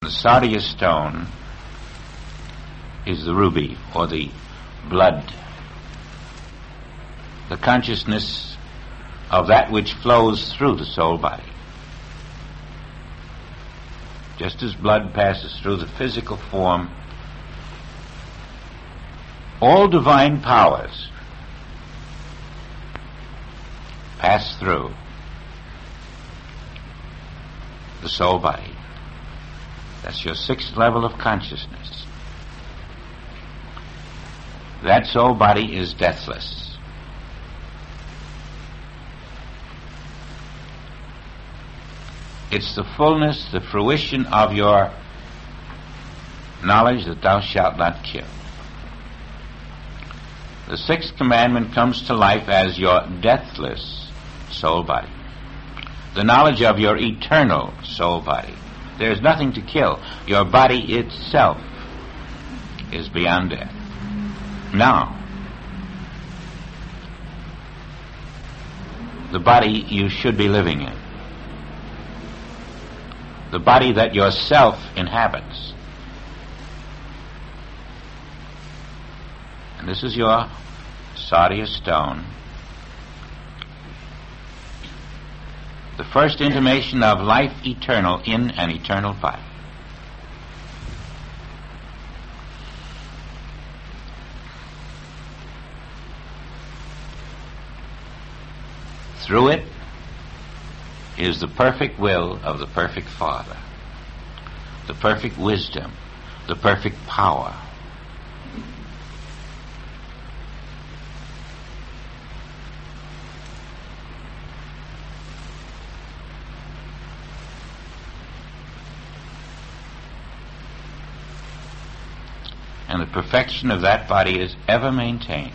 The sardius stone is the ruby, or the blood, the consciousness of that which flows through the soul body. Just as blood passes through the physical form, all divine powers pass through the soul body. That's your sixth level of consciousness. That soul body is deathless. It's the fullness, the fruition of your knowledge that thou shalt not kill. The sixth commandment comes to life as your deathless soul body. The knowledge of your eternal soul body. There's nothing to kill. Your body itself is beyond death. Now, the body you should be living in, the body that yourself inhabits, and this is your sardius stone, the first intimation of life eternal in an eternal body. Through it is the perfect will of the perfect Father, the perfect wisdom, the perfect power. And the perfection of that body is ever maintained.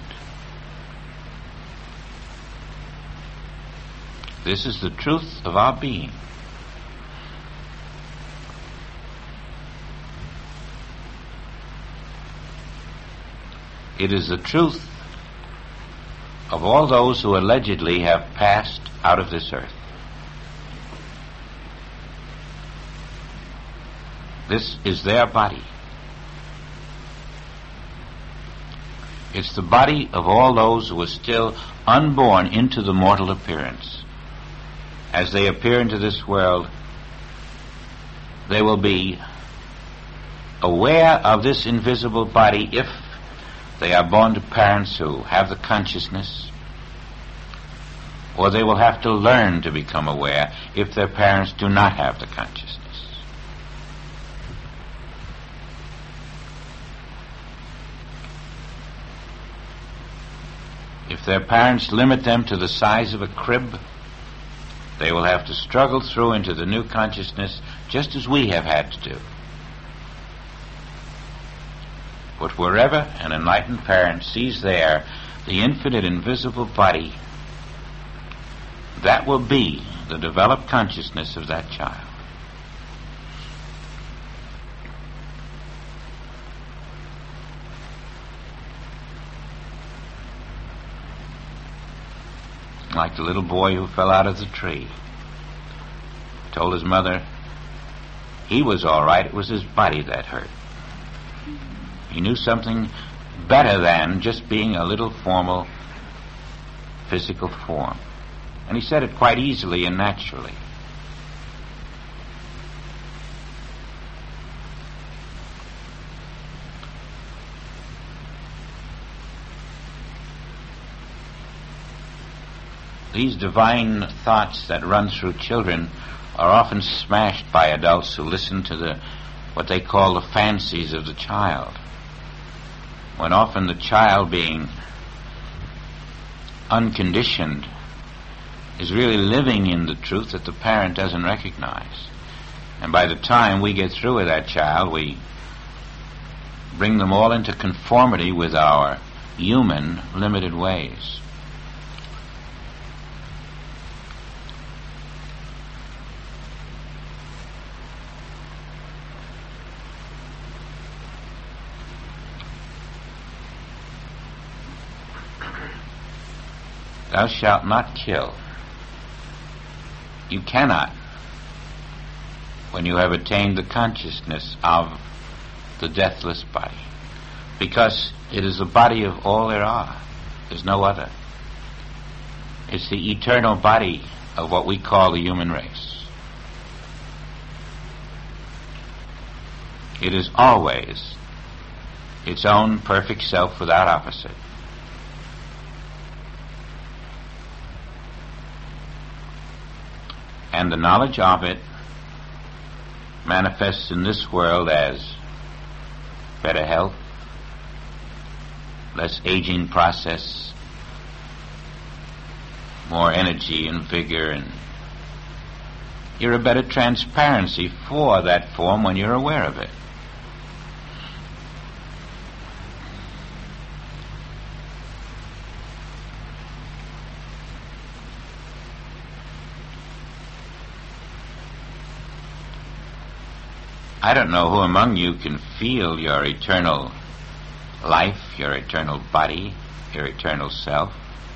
This is the truth of our being. It is the truth of all those who allegedly have passed out of this earth. This is their body. It's the body of all those who are still unborn into the mortal appearance. As they appear into this world, they will be aware of this invisible body if they are born to parents who have the consciousness, or they will have to learn to become aware if their parents do not have the consciousness. If their parents limit them to the size of a crib, they will have to struggle through into the new consciousness just as we have had to do. But wherever an enlightened parent sees there the infinite invisible body, that will be the developed consciousness of that child. Like the little boy who fell out of the tree. Told his mother he was all right, it was his body that hurt. He knew something better than just being a little formal physical form. And he said it quite easily and naturally. These divine thoughts that run through children are often smashed by adults who listen to what they call the fancies of the child, when often the child, being unconditioned, is really living in the truth that the parent doesn't recognize. And by the time we get through with that child, we bring them all into conformity with our human, limited ways. Thou shalt not kill. You cannot when you have attained the consciousness of the deathless body, because it is the body of all there are. There's no other. It's the eternal body of what we call the human race. It is always its own perfect self without opposite. And the knowledge of it manifests in this world as better health, less aging process, more energy and vigor, and you're a better transparency for that form when you're aware of it. I don't know who among you can feel your eternal life, your eternal body, your eternal self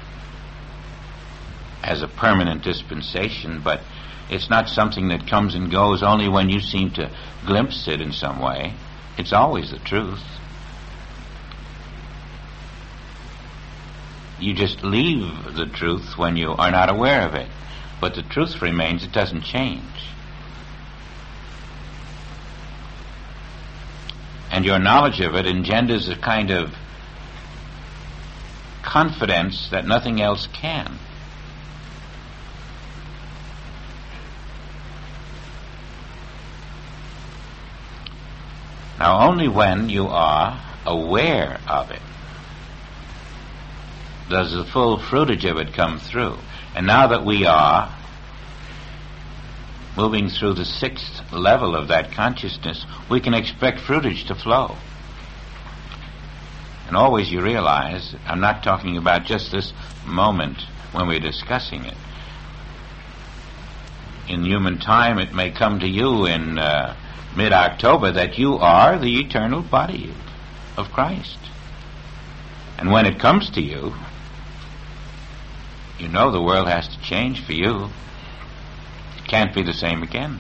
as a permanent dispensation, but it's not something that comes and goes only when you seem to glimpse it in some way. It's always the truth. You just leave the truth when you are not aware of it, but the truth remains. It doesn't change. And your knowledge of it engenders a kind of confidence that nothing else can. Now, only when you are aware of it does the full fruitage of it come through. And now that we are moving through the 6th level of that consciousness, we can expect fruitage to flow. And always you realize, I'm not talking about just this moment when we're discussing it. In human time, it may come to you in mid-October that you are the eternal body of Christ. And when it comes to you, you know the world has to change for you. It can't be the same again.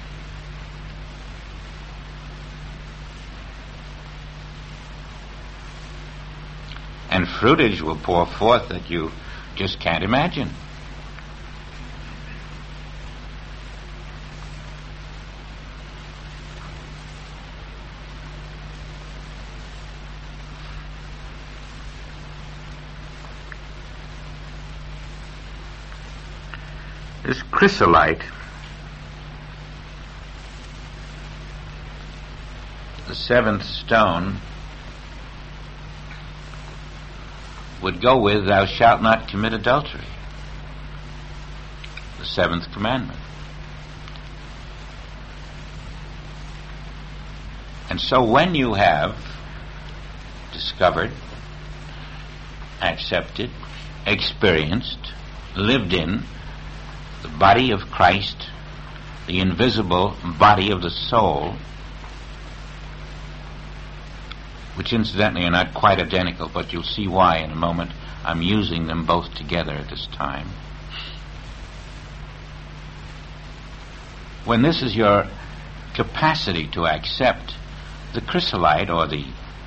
And fruitage will pour forth that you just can't imagine. This chrysolite, the 7th stone, would go with "Thou shalt not commit adultery," the 7th commandment. And so when you have discovered, accepted, experienced, lived in the body of Christ, the invisible body of the soul, which incidentally are not quite identical, but you'll see why in a moment. I'm using them both together at this time. When this is your capacity to accept the chrysolite, or the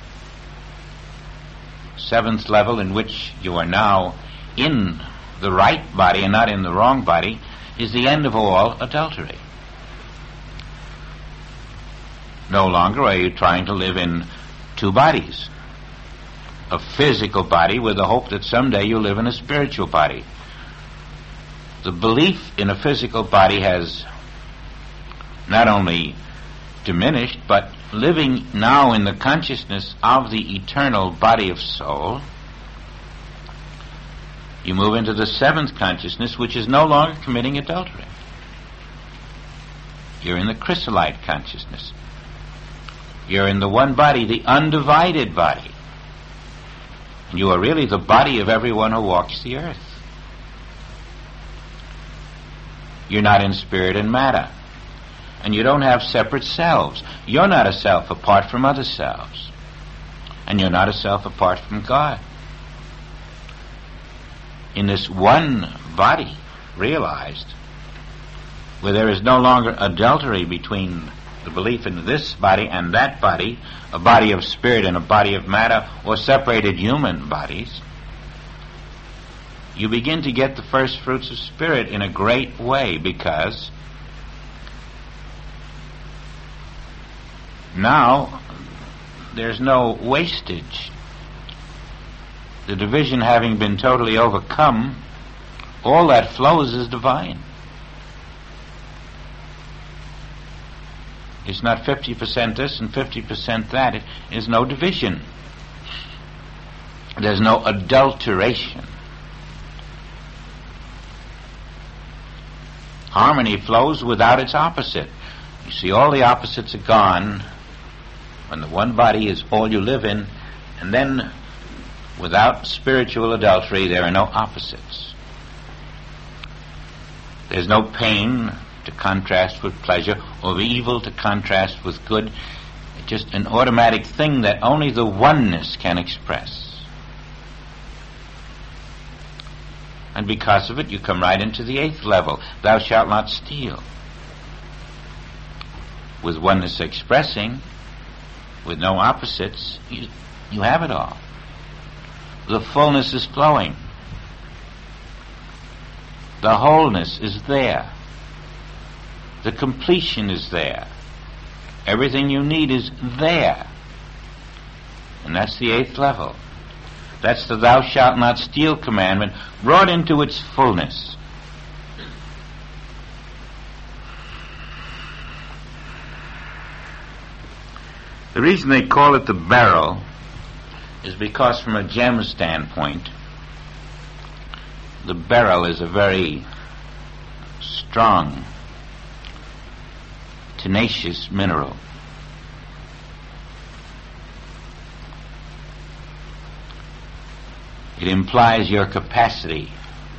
7th level in which you are now in the right body and not in the wrong body, is the end of all adultery. No longer are you trying to live in 2 bodies. A physical body with the hope that someday you'll live in a spiritual body. The belief in a physical body has not only diminished, but living now in the consciousness of the eternal body of soul, you move into the 7th consciousness, which is no longer committing adultery. You're in the chrysolite consciousness. You're in the one body, the undivided body. And you are really the body of everyone who walks the earth. You're not in spirit and matter. And you don't have separate selves. You're not a self apart from other selves. And you're not a self apart from God. In this one body realized, where there is no longer adultery between the belief in this body and that body, a body of spirit and a body of matter, or separated human bodies, you begin to get the first fruits of spirit in a great way, because now there's no wastage. The division having been totally overcome, all that flows is divine. It's not 50% this and 50% that. It is no division. There's no adulteration. Harmony flows without its opposite. You see, all the opposites are gone when the one body is all you live in, and then without spiritual adultery there are no opposites. There's no pain to contrast with pleasure, or evil to contrast with good. It's just an automatic thing that only the oneness can express. And because of it, you come right into the 8th level. Thou shalt not steal. With oneness expressing, with no opposites, you have it all. The fullness is flowing. The wholeness is there. The completion is there. Everything you need is there. And that's the 8th level. That's the thou shalt not steal commandment brought into its fullness. The reason they call it the beryl is because from a gem standpoint, the beryl is a very strong, tenacious mineral. It implies your capacity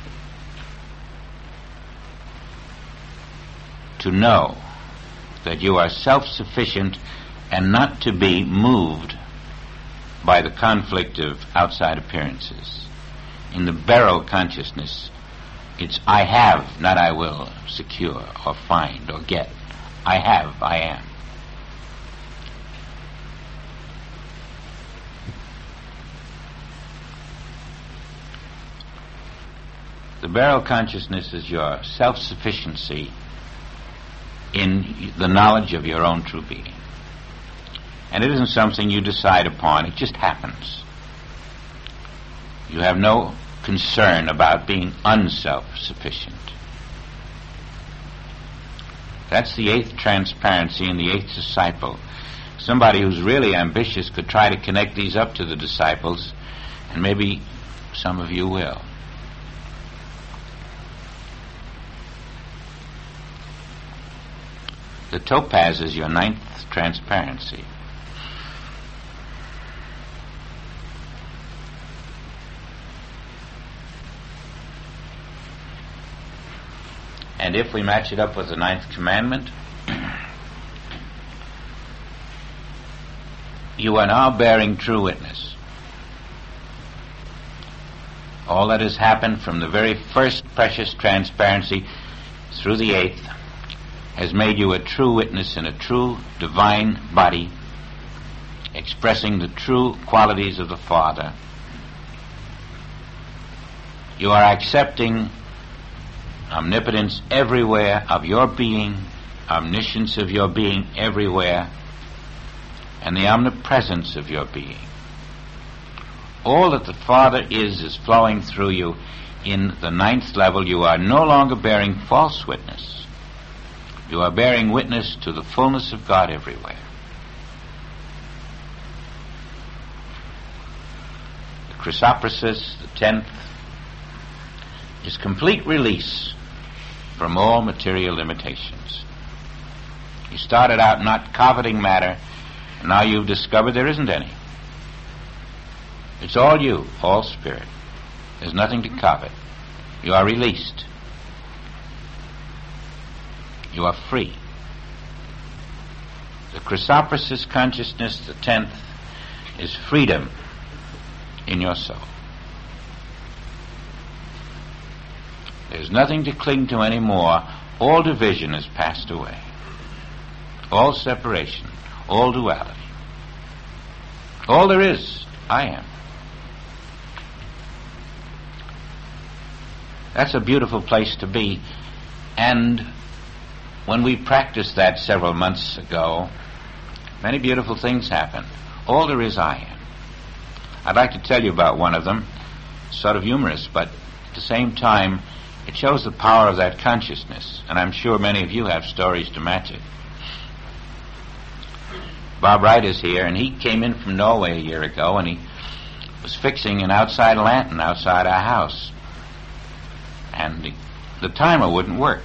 to know that you are self-sufficient and not to be moved by the conflict of outside appearances. In the beryl consciousness, it's I have, not I will, secure or find or get. I have, I am. The beryl consciousness is your self-sufficiency in the knowledge of your own true being. And it isn't something you decide upon, it just happens. You have no concern about being unself-sufficient. That's the 8th transparency and the 8th disciple. Somebody who's really ambitious could try to connect these up to the disciples, and maybe some of you will. The topaz is your 9th transparency. And if we match it up with the 9th commandment, you are now bearing true witness. All that has happened from the very first precious transparency through the 8th has made you a true witness in a true divine body, expressing the true qualities of the Father. You are accepting omnipotence everywhere of your being, omniscience of your being everywhere, and the omnipresence of your being. All that the Father is flowing through you. In the 9th level, you are no longer bearing false witness. You are bearing witness to the fullness of God everywhere. The chrysoprasus, the 10th, is complete release from all material limitations. You started out not coveting matter, and now you've discovered there isn't any. It's all you, all spirit. There's nothing to covet. You are released. You are free. The chrysoprasus consciousness, the 10th, is freedom in your soul. There's nothing to cling to anymore. all division has passed away, all separation, all duality. All there is, I am. That's a beautiful place to be. And when we practiced that several months ago, many beautiful things happened. All there is, I am. I'd like to tell you about one of them. Sort of humorous, but at the same time, it shows the power of that consciousness. And I'm sure many of you have stories to match it. Bob Wright is here, and he came in from Norway a year ago, and he was fixing an outside lantern outside our house. And the timer wouldn't work.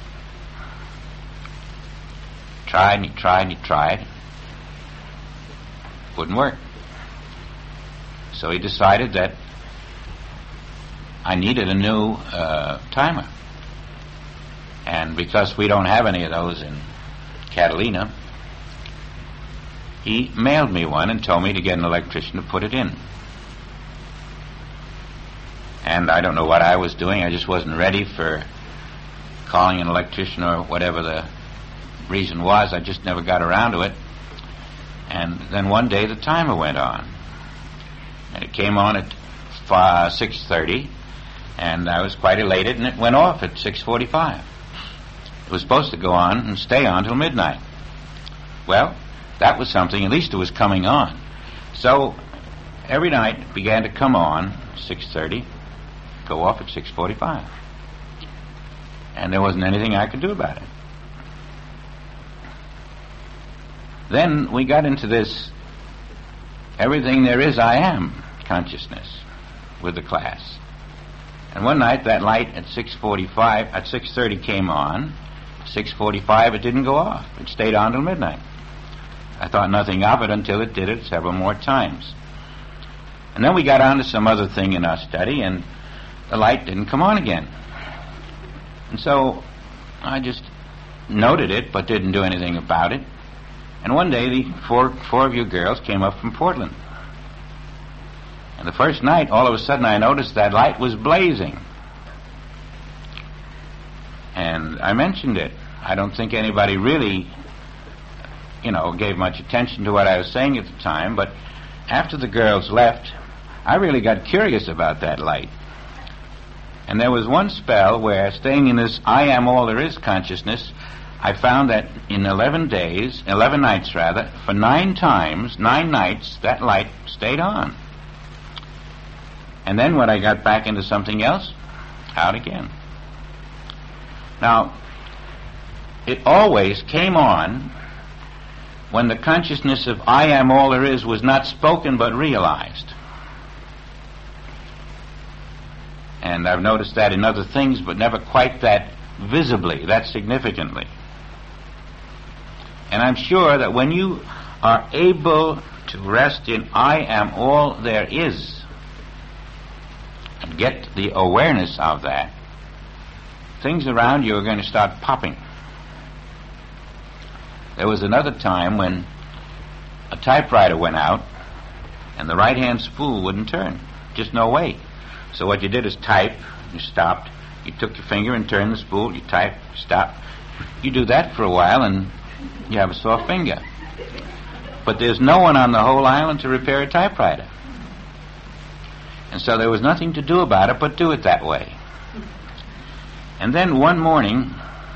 Tried and he tried and he tried. Wouldn't work. So he decided that I needed a new timer. And because we don't have any of those in Catalina, he mailed me one and told me to get an electrician to put it in. And I don't know what I was doing. I just wasn't ready for calling an electrician or whatever the reason was. I just never got around to it. And then one day the timer went on. And it came on at 6:30, and I was quite elated, and it went off at 6:45. It was supposed to go on and stay on till midnight. Well, that was something. At least it was coming on. So every night it began to come on 6:30, go off at 6:45. And there wasn't anything I could do about it. Then we got into this everything there is I am consciousness with the class. And one night that light at 6:30 came on. 6:45 it didn't go off. It stayed on till midnight. I thought nothing of it until it did it several more times. And then we got on to some other thing in our study, and the light didn't come on again. And so I just noted it but didn't do anything about it. And one day the four of you girls came up from Portland. And the first night, all of a sudden I noticed that light was blazing. And I mentioned it. I don't think anybody really, gave much attention to what I was saying at the time, but after the girls left, I really got curious about that light. And there was one spell where, staying in this I am all there is consciousness, I found that in 11 nights, for 9 nights, that light stayed on. And then when I got back into something else, out again. Now, it always came on when the consciousness of I am all there is was not spoken but realized. And I've noticed that in other things, but never quite that visibly, that significantly. And I'm sure that when you are able to rest in I am all there is, and get the awareness of that, things around you are going to start popping. There was another time when a typewriter went out and the right-hand spool wouldn't turn. Just no way. So what you did is type, you stopped, you took your finger and turned the spool, you type, stop. You do that for a while and you have a sore finger. But there's no one on the whole island to repair a typewriter. And so there was nothing to do about it but do it that way. And then one morning,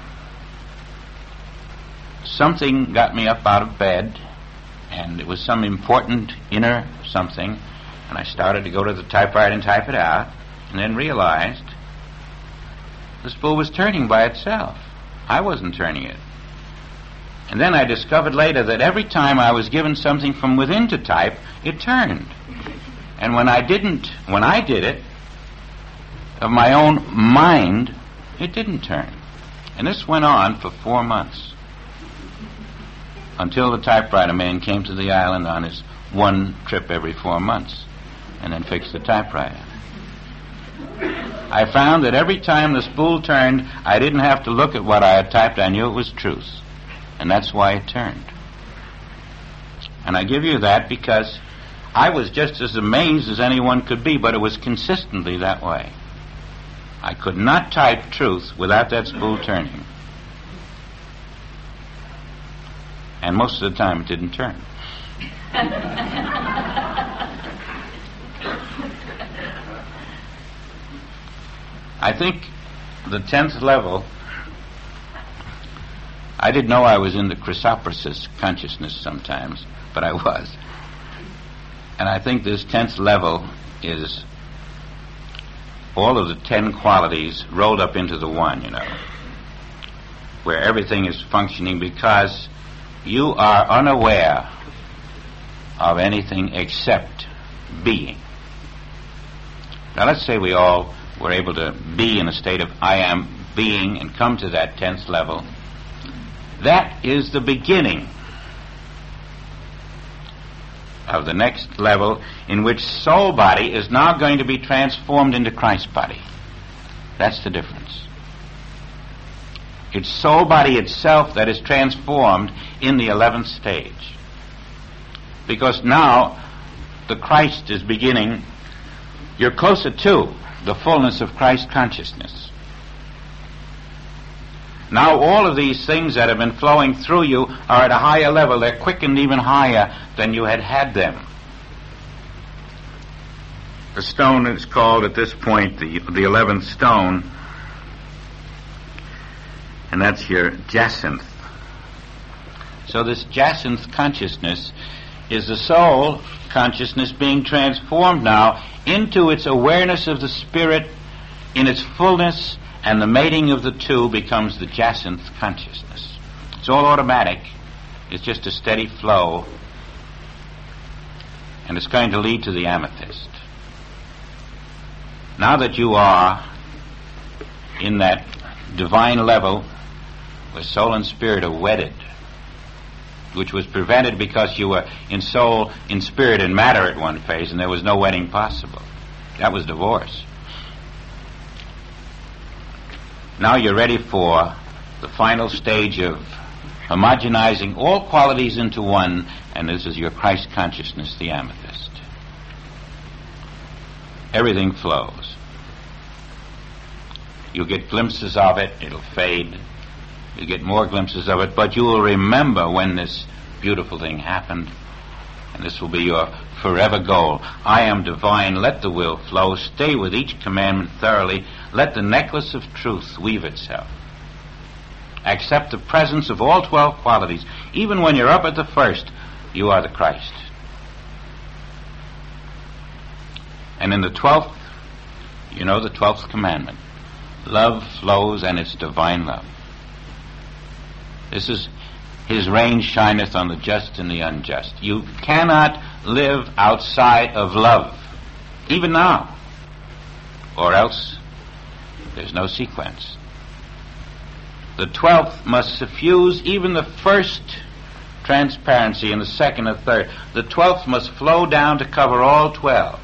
something got me up out of bed, and it was some important inner something, and I started to go to the typewriter and type it out, and then realized the spool was turning by itself. I wasn't turning it. And then I discovered later that every time I was given something from within to type, it turned. And when I did it, of my own mind, it didn't turn. And this went on for 4 months, until the typewriter man came to the island on his one trip every 4 months, and then fixed the typewriter. I found that every time the spool turned, I didn't have to look at what I had typed. I knew it was truth. And that's why it turned. And I give you that because I was just as amazed as anyone could be, but it was consistently that way. I could not type truth without that spool turning. And most of the time it didn't turn. I think the 10th level, I didn't know I was in the chrysoprasis consciousness sometimes, but I was. And I think this 10th level is all of the 10 qualities rolled up into the one, where everything is functioning because you are unaware of anything except being. Now let's say we all were able to be in a state of I am being and come to that 10th level. That is the beginning of the next level, in which soul body is now going to be transformed into Christ body. That's the difference. It's soul body itself that is transformed in the 11th stage. Because now the Christ is beginning, you're closer to the fullness of Christ consciousness. Now all of these things that have been flowing through you are at a higher level. They're quickened even higher than you had them. The stone is called at this point the 11th stone, and that's your jacinth. So this jacinth consciousness is the soul consciousness being transformed now into its awareness of the Spirit in its fullness, and the mating of the two becomes the jacinth consciousness. It's all automatic. It's just a steady flow, and it's going to lead to the amethyst. Now that you are in that divine level where soul and spirit are wedded, which was prevented because you were in soul, in spirit, and matter at one phase, and there was no wedding possible. That was divorce. Now you're ready for the final stage of homogenizing all qualities into one, and this is your Christ consciousness, the amethyst. Everything flows. You'll get glimpses of it, it'll fade. You'll get more glimpses of it, but you will remember when this beautiful thing happened, and this will be your forever goal. I am divine, let the will flow, stay with each commandment thoroughly, let the necklace of truth weave itself. Accept the presence of all 12 qualities. Even when you're up at the first, you are the Christ. And in the 12th, you know the 12th commandment. Love flows, and it's divine love. This is, his rain shineth on the just and the unjust. You cannot live outside of love, even now, or else there's no sequence. The 12th must suffuse even the first transparency and the second and third. The 12th must flow down to cover all 12.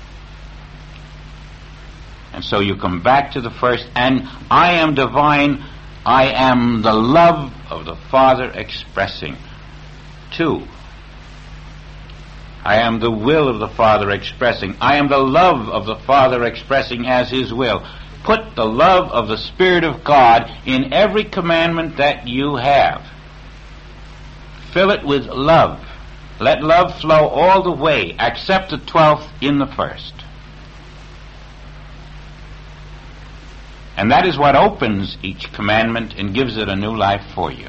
And so you come back to the first, and I am divine, I am the love of the Father expressing. 2. I am the will of the Father expressing. I am the love of the Father expressing as His will. Put the love of the Spirit of God in every commandment that you have. Fill it with love. Let love flow all the way. Accept the 12th in the first. And that is what opens each commandment and gives it a new life for you.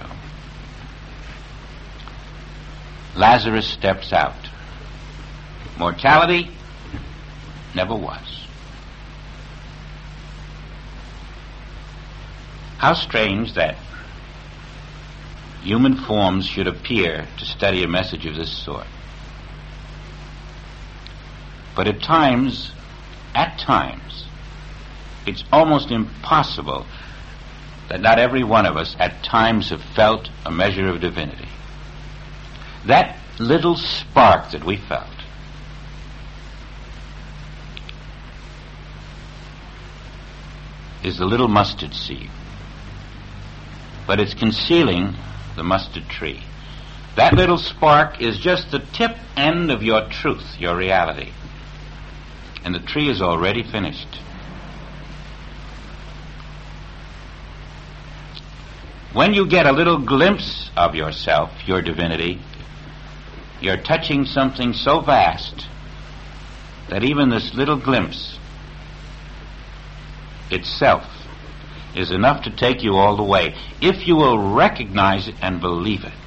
Lazarus steps out. Mortality never was. How strange that human forms should appear to study a message of this sort. But at times, it's almost impossible that not every one of us at times have felt a measure of divinity. That little spark that we felt is the little mustard seed, but it's concealing the mustard tree. That little spark is just the tip end of your truth, your reality, and the tree is already finished. When you get a little glimpse of yourself, your divinity, you're touching something so vast that even this little glimpse itself is enough to take you all the way, if you will recognize it and believe it.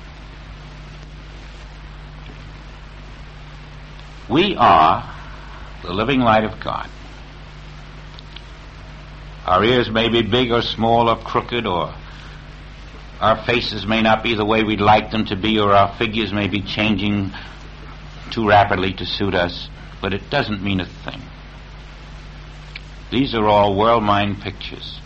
We are the living light of God. Our ears may be big or small or crooked, or our faces may not be the way we'd like them to be, or our figures may be changing too rapidly to suit us, but it doesn't mean a thing. These are all world-mind pictures.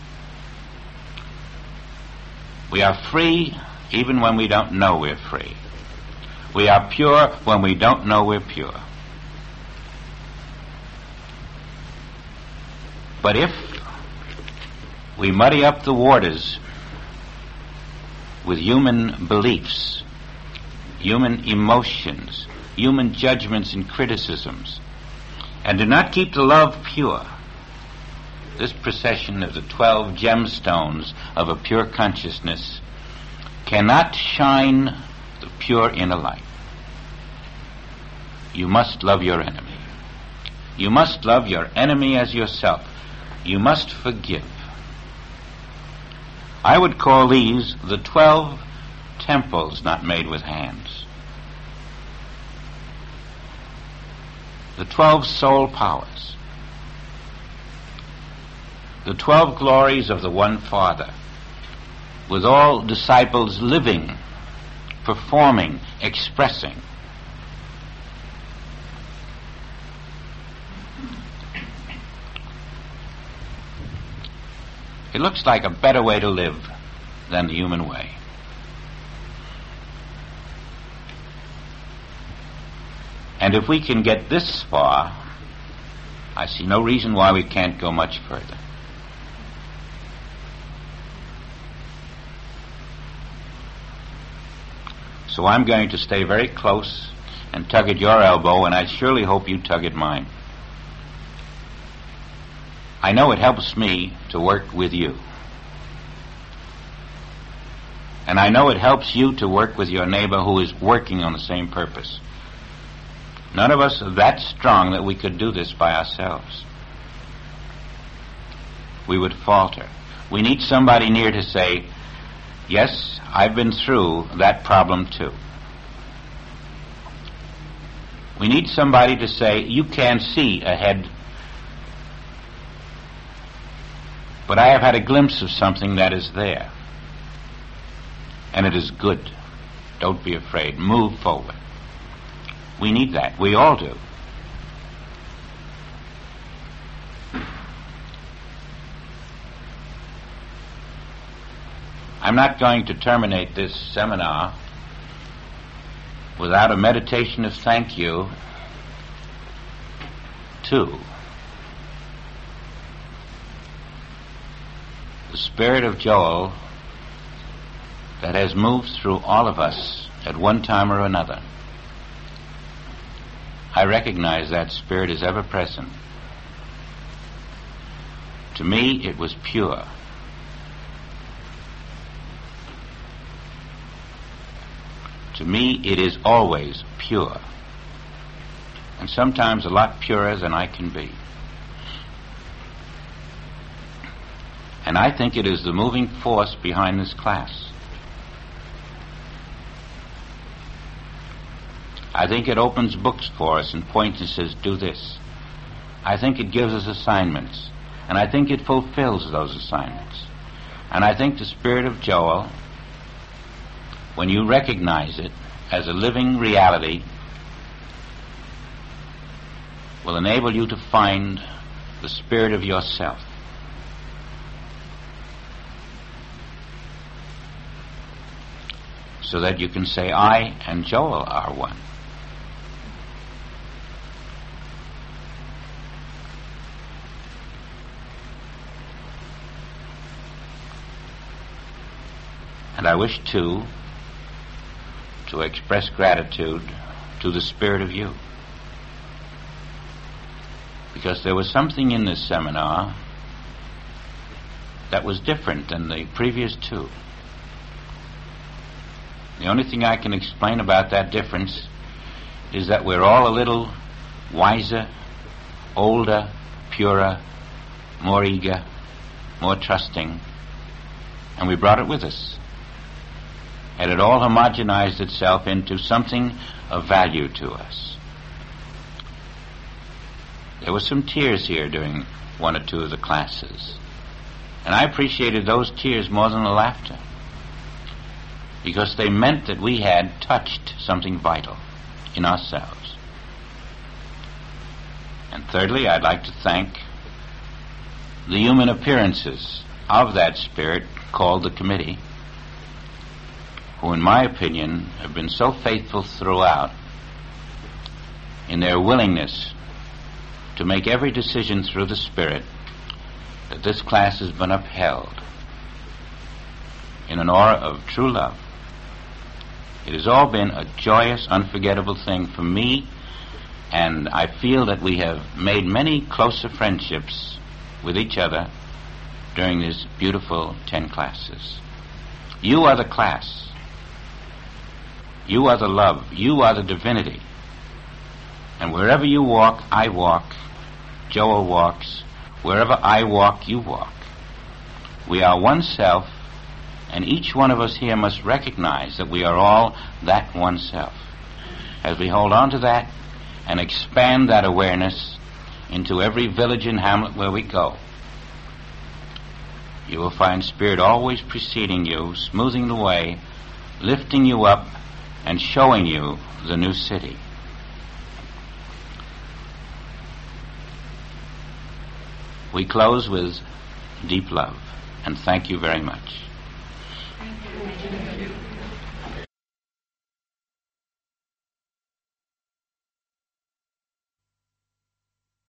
We are free even when we don't know we're free. We are pure when we don't know we're pure. But if we muddy up the waters with human beliefs, human emotions, human judgments and criticisms, and do not keep the love pure, this procession of the 12 gemstones of a pure consciousness cannot shine the pure inner light. You must love your enemy. You must love your enemy as yourself. You must forgive. I would call these the 12 temples not made with hands. The 12 soul powers. The 12 glories of the one Father, with all disciples living, performing, expressing. It looks like a better way to live than the human way. And if we can get this far, I see no reason why we can't go much further. So I'm going to stay very close and tug at your elbow, and I surely hope you tug at mine. I know it helps me to work with you. And I know it helps you to work with your neighbor who is working on the same purpose. None of us are that strong that we could do this by ourselves. We would falter. We need somebody near to say, yes, I've been through that problem too. We need somebody to say, you can't see ahead, but I have had a glimpse of something that is there. And it is good. Don't be afraid. Move forward. We need that. We all do. I'm not going to terminate this seminar without a meditation of thank you to the Spirit of Joel that has moved through all of us at one time or another. I recognize that Spirit is ever present. To me, it was pure. To me, it is always pure, and sometimes a lot purer than I can be. And I think it is the moving force behind this class. I think it opens books for us and points and says, do this. I think it gives us assignments, and I think it fulfills those assignments. And I think the Spirit of Joel, when you recognize it as a living reality, will enable you to find the spirit of yourself. So that you can say, I and Joel are one. And I wish, too, to express gratitude to the Spirit of you. Because there was something in this seminar that was different than the previous two. The only thing I can explain about that difference is that we're all a little wiser, older, purer, more eager, more trusting, and we brought it with us. And it all homogenized itself into something of value to us. There were some tears here during one or two of the classes, and I appreciated those tears more than the laughter, because they meant that we had touched something vital in ourselves. And thirdly, I'd like to thank the human appearances of that spirit called the committee, who in my opinion have been so faithful throughout in their willingness to make every decision through the Spirit that this class has been upheld in an aura of true love. It has all been a joyous, unforgettable thing for me, and I feel that we have made many closer friendships with each other during these beautiful 10 classes. You are the class. You are the love. You are the divinity. And wherever you walk, I walk. Joel walks. Wherever I walk, you walk. We are one self, and each one of us here must recognize that we are all that one self. As we hold on to that and expand that awareness into every village and hamlet where we go, you will find Spirit always preceding you, smoothing the way, lifting you up, and showing you the new city. We close with deep love, and thank you very much. Thank you.